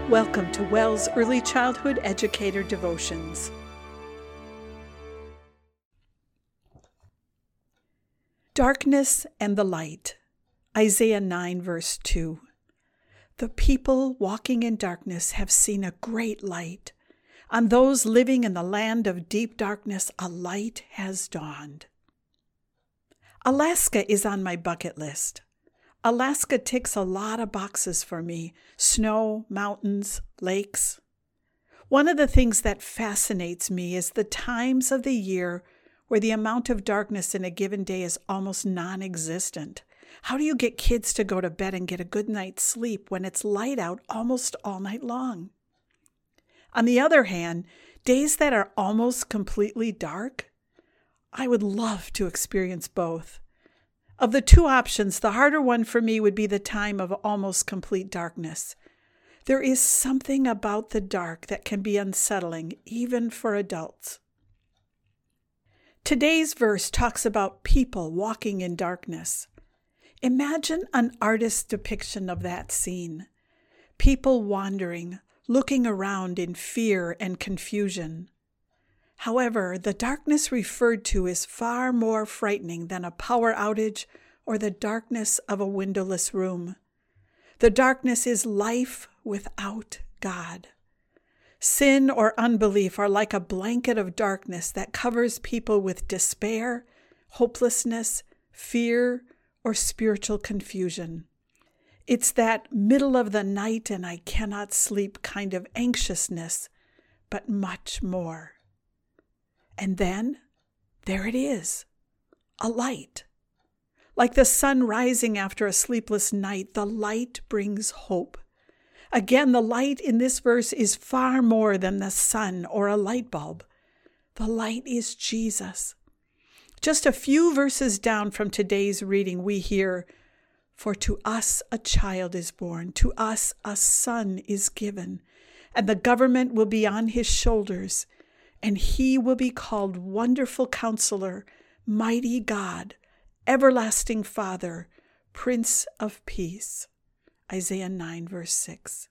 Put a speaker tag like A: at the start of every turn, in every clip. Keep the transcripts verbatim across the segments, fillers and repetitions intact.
A: Welcome to WELS Early Childhood Educator Devotions. Darkness and the light. Isaiah nine, verse two. The people walking in darkness have seen a great light. On those living in the land of deep darkness, a light has dawned. Alaska is on my bucket list. Alaska ticks a lot of boxes for me: snow, mountains, lakes. One of the things that fascinates me is the times of the year where the amount of darkness in a given day is almost non-existent. How do you get kids to go to bed and get a good night's sleep when it's light out almost all night long? On the other hand, days that are almost completely dark, I would love to experience both. Of the two options, the harder one for me would be the time of almost complete darkness. There is something about the dark that can be unsettling, even for adults. Today's verse talks about people walking in darkness. Imagine an artist's depiction of that scene. People wandering, looking around in fear and confusion. However, the darkness referred to is far more frightening than a power outage or the darkness of a windowless room. The darkness is life without God. Sin or unbelief are like a blanket of darkness that covers people with despair, hopelessness, fear, or spiritual confusion. It's that middle of the night and I cannot sleep kind of anxiousness, but much more. And then, there it is, a light. Like the sun rising after a sleepless night, the light brings hope. Again, the light in this verse is far more than the sun or a light bulb. The light is Jesus. Just a few verses down from today's reading, we hear, "For to us a child is born, to us a son is given, and the government will be on his shoulders, and he will be called Wonderful Counselor, Mighty God, Everlasting Father, Prince of Peace." Isaiah nine, verse six.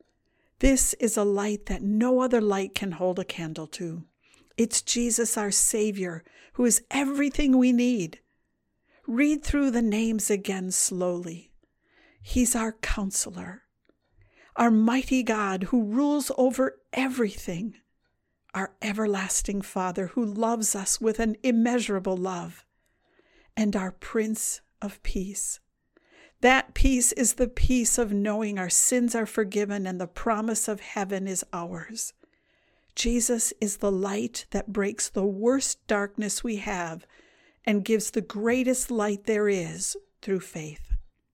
A: This is a light that no other light can hold a candle to. It's Jesus, our Savior, who is everything we need. Read through the names again slowly. He's our Counselor, our mighty God who rules over everything, our everlasting Father who loves us with an immeasurable love, and our Prince of Peace. That peace is the peace of knowing our sins are forgiven and the promise of heaven is ours. Jesus is the light that breaks the worst darkness we have and gives the greatest light there is through faith.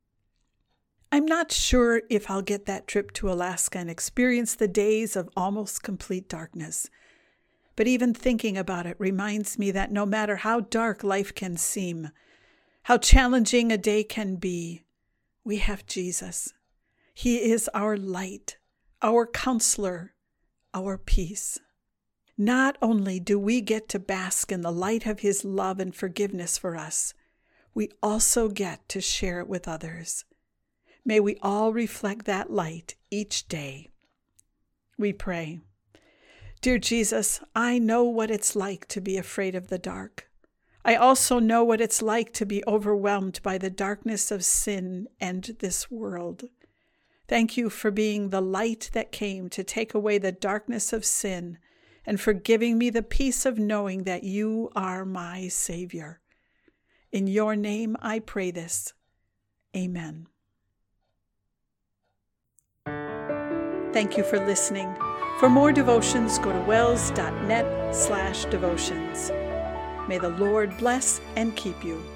A: I'm not sure if I'll get that trip to Alaska and experience the days of almost complete darkness. But even thinking about it reminds me that no matter how dark life can seem, how challenging a day can be, we have Jesus. He is our light, our counselor, our peace. Not only do we get to bask in the light of his love and forgiveness for us, we also get to share it with others. May we all reflect that light each day. We pray. Dear Jesus, I know what it's like to be afraid of the dark. I also know what it's like to be overwhelmed by the darkness of sin and this world. Thank you for being the light that came to take away the darkness of sin and for giving me the peace of knowing that you are my Savior. In your name I pray this. Amen. Thank you for listening. For more devotions, go to wels dot net slash devotions. May the Lord bless and keep you.